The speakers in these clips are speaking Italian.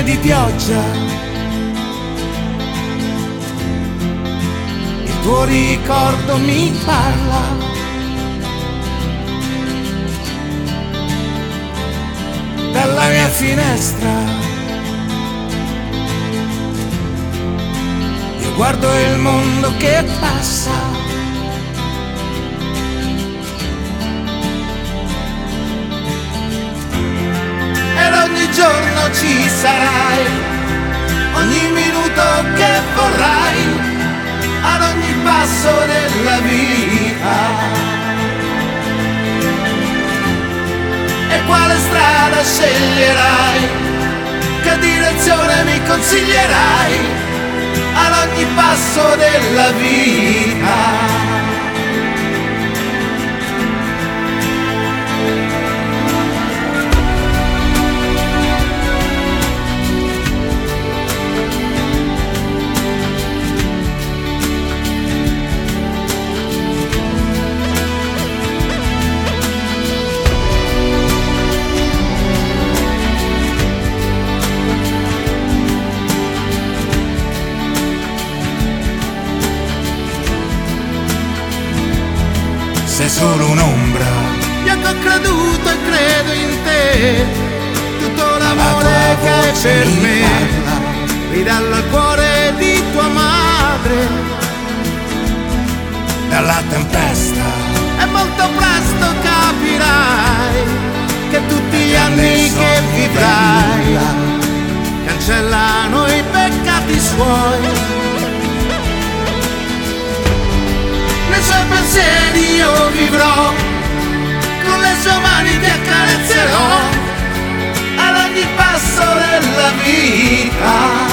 di pioggia, il tuo ricordo mi parla, dalla mia finestra io guardo il mondo che passa. Ogni giorno ci sarai, ogni minuto che vorrai, ad ogni passo della vita. E quale strada sceglierai, che direzione mi consiglierai, ad ogni passo della vita. Sei solo un'ombra, io che ho creduto e credo in te, tutto l'amore che hai per me, ridallo al cuore di tua madre. Dalla tempesta E molto presto capirai che tutti gli anni che vivrai cancellano i peccati suoi. Nei suoi pensieri io vivrò, con le sue mani ti accarezzerò, ad ogni passo della vita.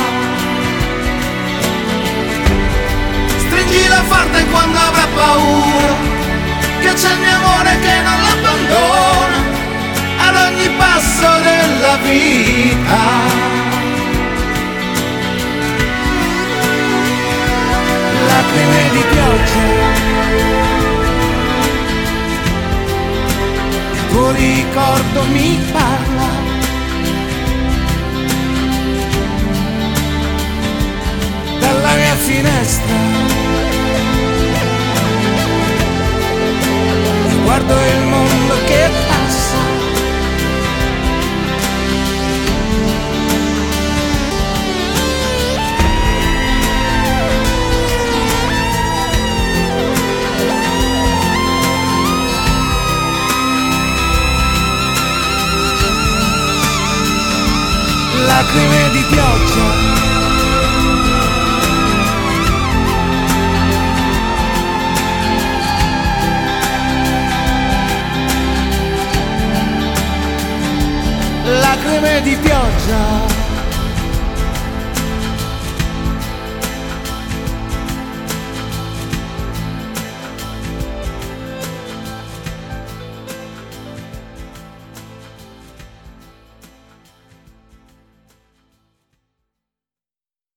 Stringila forte quando avrà paura, che c'è il mio amore che non l'abbandona, ad ogni passo della vita. lacrime di pioggia, il tuo ricordo mi parla, dalla mia finestra io guardo il mondo che passa. Lacrime di pioggia, lacrime di pioggia.